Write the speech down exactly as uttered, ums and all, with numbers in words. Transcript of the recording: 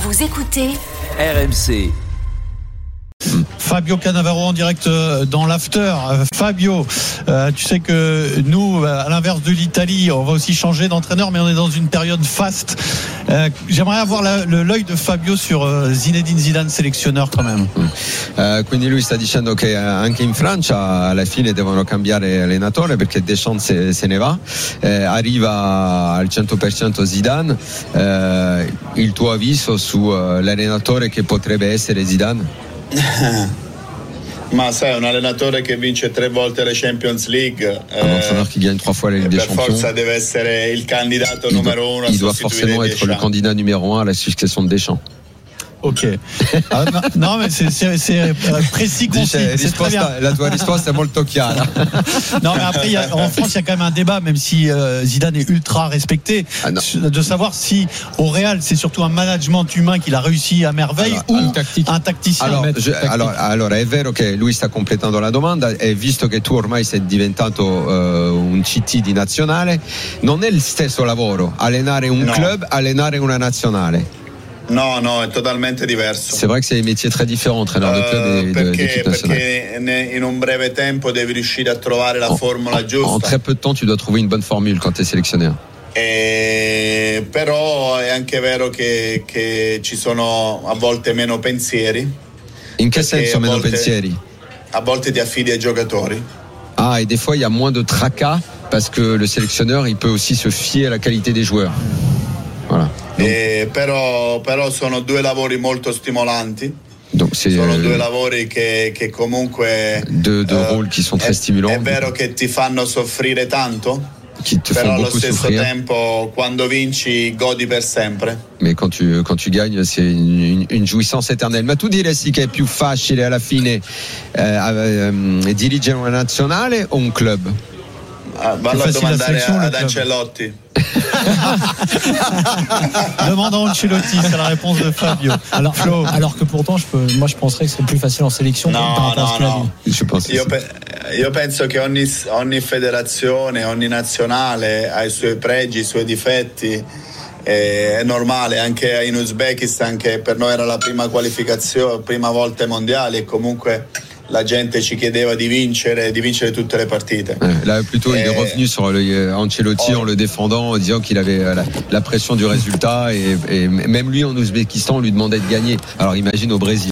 Vous écoutez R M C. Fabio Cannavaro en direct dans l'after. Fabio, euh, tu sais que nous, à l'inverse de l'Italie, on va aussi changer d'entraîneur, mais on est dans une période faste. Euh, j'aimerais avoir la, le, l'œil de Fabio sur euh, Zinedine Zidane, sélectionneur quand même. Uh, quindi lui sta dicendo che anche in Francia alla fine devono cambiare allenatore perché Deschamps se, se ne va, eh, arriva al cento per cento Zidane. Eh, il tuo avviso sull'allenatore uh, che potrebbe essere Zidane? Ma sai, un allenatore che vince tre volte le Champions League, un entraîneur qui gagne trois fois la Ligue des Champions, per forza deve essere il candidato il numero doit, uno a il doit sostituire forcément être le candidat numéro un à la succession de Deschamps. Ok. Ah, no, no, mais c'est, c'est, c'est précis, concis. Dice, c'est très bien. La tua risposta è molto chiara. Non, mais après, il y a, en France, il y a quand même un débat, même si euh, Zidane est ultra respecté, ah, de savoir si au Real, c'est surtout un management humain qu'il a réussi à merveille allora, ou allora, un tacticien. Allora, je, allora, allora, è vero che lui sta completando la domanda, e visto che tu ormai sei diventato uh, un C T di nazionale, non è il stesso lavoro allenare un no. club, allenare una nazionale. No, no, è totalmente diverso. C'est vrai que c'est des métiers très différents, entraîneur de club et perché, de, d'équipe nationale. Perché in un breve tempo devi riuscire a trovare la en, formula en, giusta. En très peu de temps, tu dois trouver une bonne formule quand tu es sélectionneur. E, però è anche vero che, che ci sono a volte meno pensieri. In che senso meno volte, pensieri? A volte ti affidi ai giocatori. Ah, et des fois il y a moins de tracas parce que le sélectionneur il peut aussi se fier à la qualité des joueurs. Voilà. Eh, però, però sono due lavori molto stimolanti. Donc c'est sono euh, due lavori che, che comunque deux, deux euh, rôles qui sont très è, stimulants. È vero che ti fanno soffrire tanto, qui te però font allo beaucoup stesso souffrir. tempo quando vinci godi per sempre. Mais quand tu, quand tu gagnes, c'est une, une, une jouissance éternelle. Ma tu diresti che è più facile alla fine eh, eh, dirigere una nazionale o un club? Ah, vallo a domandare a, ad Ancelotti. Demande à Ancelotti, c'est la réponse de Fabio. Alors, alors, alors que pourtant, je peux, moi je penserais que c'est plus facile en sélection. No, par no, rapport no. Je pense io, pe- io penso che ogni, ogni federazione, ogni nazionale ha i suoi pregi, i suoi difetti. È normale, anche in Uzbekistan, che per noi era la prima qualificazione, prima volta ai mondiali, e comunque la gente ci chiedeva di vincere, di vincere tutte le partite. Là, plutôt, il est revenu sur le, Ancelotti oh. en le défendant, en disant qu'il avait la, la pression du résultat, et, et même lui en Ouzbékistan, on lui demandait de gagner. Alors imagine au Brésil.